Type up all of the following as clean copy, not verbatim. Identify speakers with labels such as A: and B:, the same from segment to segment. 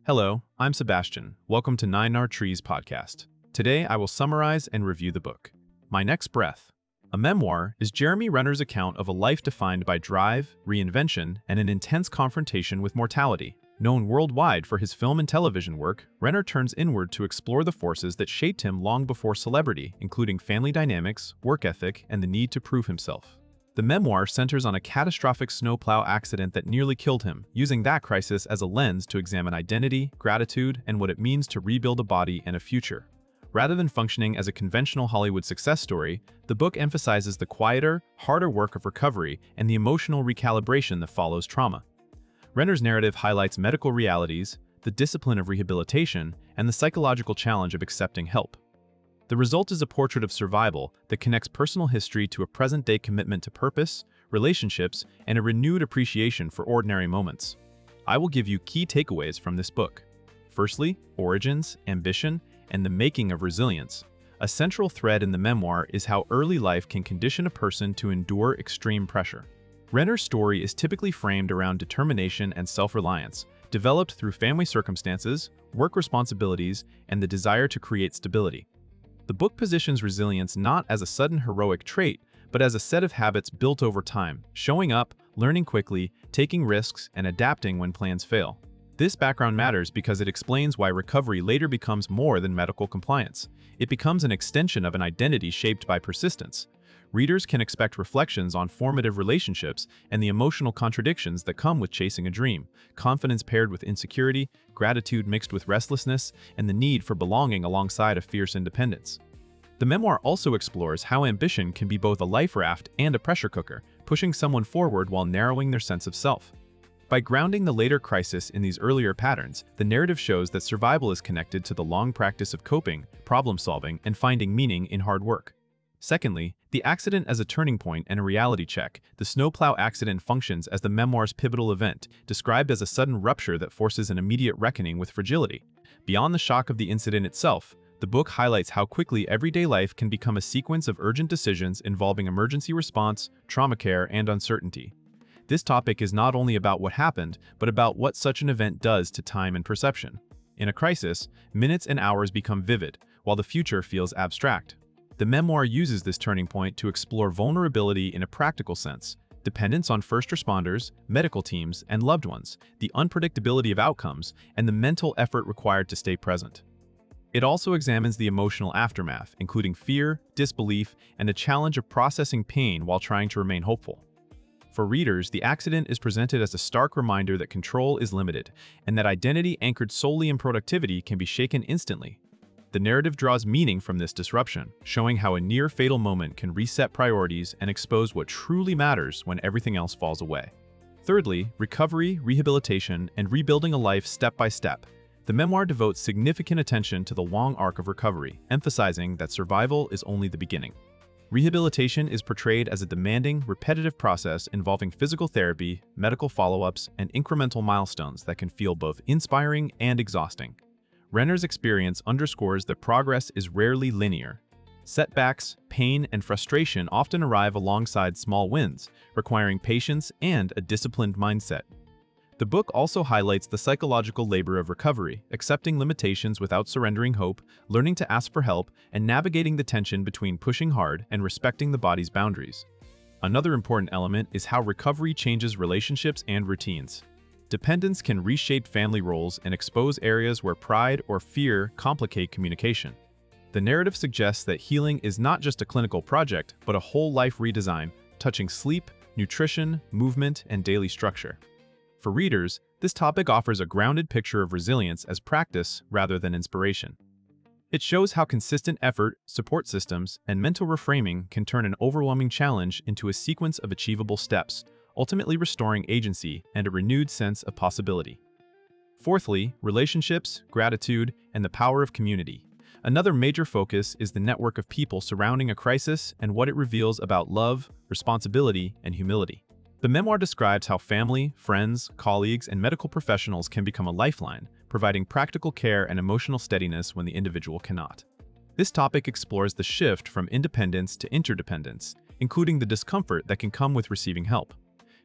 A: Hello, I'm Sebastian. Welcome to Nine Nar Trees podcast. Today, I will summarize and review the book. My Next Breath. A memoir is Jeremy Renner's account of a life defined by drive, reinvention, and an intense confrontation with mortality. Known worldwide for his film and television work, Renner turns inward to explore the forces that shaped him long before celebrity, including family dynamics, work ethic, and the need to prove himself. The memoir centers on a catastrophic snowplow accident that nearly killed him, using that crisis as a lens to examine identity, gratitude, and what it means to rebuild a body and a future. Rather than functioning as a conventional Hollywood success story, the book emphasizes the quieter, harder work of recovery and the emotional recalibration that follows trauma. Renner's narrative highlights medical realities, the discipline of rehabilitation, and the psychological challenge of accepting help. The result is a portrait of survival that connects personal history to a present-day commitment to purpose, relationships, and a renewed appreciation for ordinary moments. I will give you key takeaways from this book. Firstly, origins, ambition, and the making of resilience. A central thread in the memoir is how early life can condition a person to endure extreme pressure. Renner's story is typically framed around determination and self-reliance, developed through family circumstances, work responsibilities, and the desire to create stability. The book positions resilience not as a sudden heroic trait, but as a set of habits built over time, showing up, learning quickly, taking risks, and adapting when plans fail. This background matters because it explains why recovery later becomes more than medical compliance. It becomes an extension of an identity shaped by persistence. Readers can expect reflections on formative relationships and the emotional contradictions that come with chasing a dream, confidence paired with insecurity, gratitude mixed with restlessness, and the need for belonging alongside a fierce independence. The memoir also explores how ambition can be both a life raft and a pressure cooker, pushing someone forward while narrowing their sense of self. By grounding the later crisis in these earlier patterns, the narrative shows that survival is connected to the long practice of coping, problem-solving, and finding meaning in hard work. Secondly, the accident as a turning point and a reality check. The snowplow accident functions as the memoir's pivotal event, described as a sudden rupture that forces an immediate reckoning with fragility. Beyond the shock of the incident itself, the book highlights how quickly everyday life can become a sequence of urgent decisions involving emergency response, trauma care, and uncertainty. This topic is not only about what happened, but about what such an event does to time and perception. In a crisis, minutes and hours become vivid, while the future feels abstract. The memoir uses this turning point to explore vulnerability in a practical sense, dependence on first responders, medical teams, and loved ones, the unpredictability of outcomes, and the mental effort required to stay present. It also examines the emotional aftermath, including fear, disbelief, and the challenge of processing pain while trying to remain hopeful. For readers, the accident is presented as a stark reminder that control is limited, and that identity anchored solely in productivity can be shaken instantly. The narrative draws meaning from this disruption, showing how a near-fatal moment can reset priorities and expose what truly matters when everything else falls away. Thirdly, recovery, rehabilitation, and rebuilding a life step by step. The memoir devotes significant attention to the long arc of recovery, emphasizing that survival is only the beginning. Rehabilitation is portrayed as a demanding, repetitive process involving physical therapy, medical follow-ups, and incremental milestones that can feel both inspiring and exhausting. Renner's experience underscores that progress is rarely linear. Setbacks, pain, and frustration often arrive alongside small wins, requiring patience and a disciplined mindset. The book also highlights the psychological labor of recovery, accepting limitations without surrendering hope, learning to ask for help, and navigating the tension between pushing hard and respecting the body's boundaries. Another important element is how recovery changes relationships and routines. Dependence can reshape family roles and expose areas where pride or fear complicate communication. The narrative suggests that healing is not just a clinical project, but a whole-life redesign, touching sleep, nutrition, movement, and daily structure. For readers, this topic offers a grounded picture of resilience as practice rather than inspiration. It shows how consistent effort, support systems, and mental reframing can turn an overwhelming challenge into a sequence of achievable steps, ultimately restoring agency and a renewed sense of possibility. Fourthly, relationships, gratitude, and the power of community. Another major focus is the network of people surrounding a crisis and what it reveals about love, responsibility, and humility. The memoir describes how family, friends, colleagues, and medical professionals can become a lifeline, providing practical care and emotional steadiness when the individual cannot. This topic explores the shift from independence to interdependence, including the discomfort that can come with receiving help.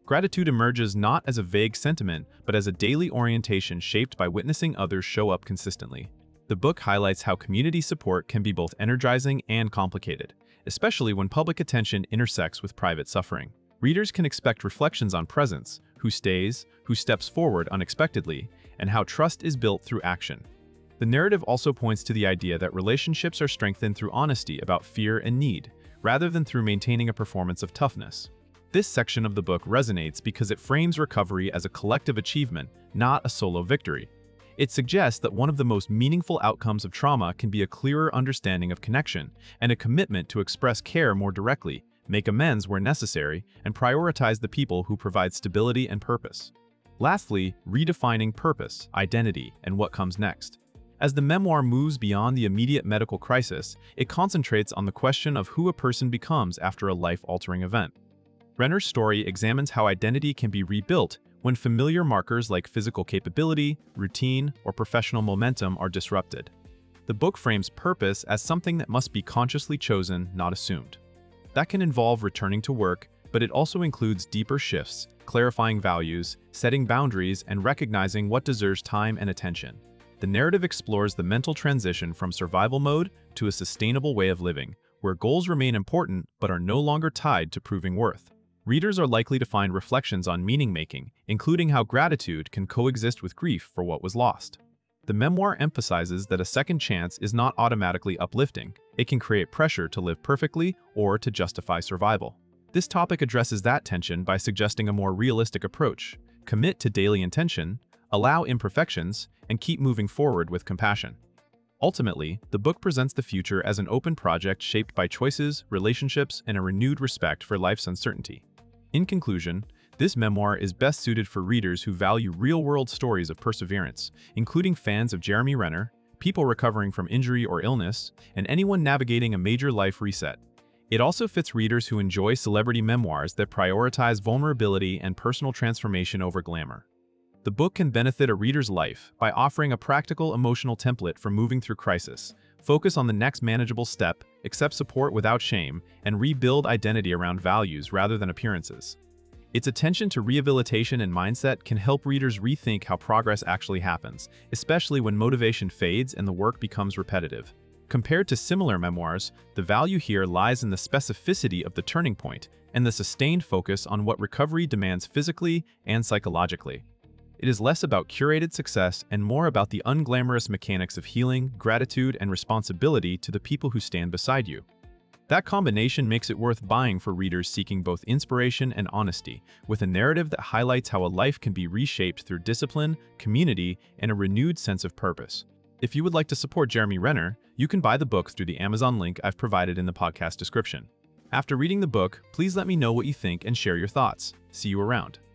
A: Gratitude emerges not as a vague sentiment, but as a daily orientation shaped by witnessing others show up consistently. The book highlights how community support can be both energizing and complicated, especially when public attention intersects with private suffering. Readers can expect reflections on presence, who stays, who steps forward unexpectedly, and how trust is built through action. The narrative also points to the idea that relationships are strengthened through honesty about fear and need, rather than through maintaining a performance of toughness. This section of the book resonates because it frames recovery as a collective achievement, not a solo victory. It suggests that one of the most meaningful outcomes of trauma can be a clearer understanding of connection and a commitment to express care more directly, make amends where necessary, and prioritize the people who provide stability and purpose. Lastly, redefining purpose, identity, and what comes next. As the memoir moves beyond the immediate medical crisis, it concentrates on the question of who a person becomes after a life-altering event. Renner's story examines how identity can be rebuilt when familiar markers like physical capability, routine, or professional momentum are disrupted. The book frames purpose as something that must be consciously chosen, not assumed. That can involve returning to work, but it also includes deeper shifts, clarifying values, setting boundaries, and recognizing what deserves time and attention. The narrative explores the mental transition from survival mode to a sustainable way of living, where goals remain important but are no longer tied to proving worth. Readers are likely to find reflections on meaning-making, including how gratitude can coexist with grief for what was lost. The memoir emphasizes that a second chance is not automatically uplifting. It can create pressure to live perfectly or to justify survival. This topic addresses that tension by suggesting a more realistic approach: commit to daily intention, allow imperfections, and keep moving forward with compassion. Ultimately, the book presents the future as an open project shaped by choices, relationships, and a renewed respect for life's uncertainty. In conclusion, this memoir is best suited for readers who value real-world stories of perseverance, including fans of Jeremy Renner, people recovering from injury or illness, and anyone navigating a major life reset. It also fits readers who enjoy celebrity memoirs that prioritize vulnerability and personal transformation over glamour. The book can benefit a reader's life by offering a practical emotional template for moving through crisis, focus on the next manageable step, accept support without shame, and rebuild identity around values rather than appearances. Its attention to rehabilitation and mindset can help readers rethink how progress actually happens, especially when motivation fades and the work becomes repetitive. Compared to similar memoirs, the value here lies in the specificity of the turning point and the sustained focus on what recovery demands physically and psychologically. It is less about curated success and more about the unglamorous mechanics of healing, gratitude, and responsibility to the people who stand beside you. That combination makes it worth buying for readers seeking both inspiration and honesty, with a narrative that highlights how a life can be reshaped through discipline, community, and a renewed sense of purpose. If you would like to support Jeremy Renner, you can buy the book through the Amazon link I've provided in the podcast description. After reading the book, please let me know what you think and share your thoughts. See you around.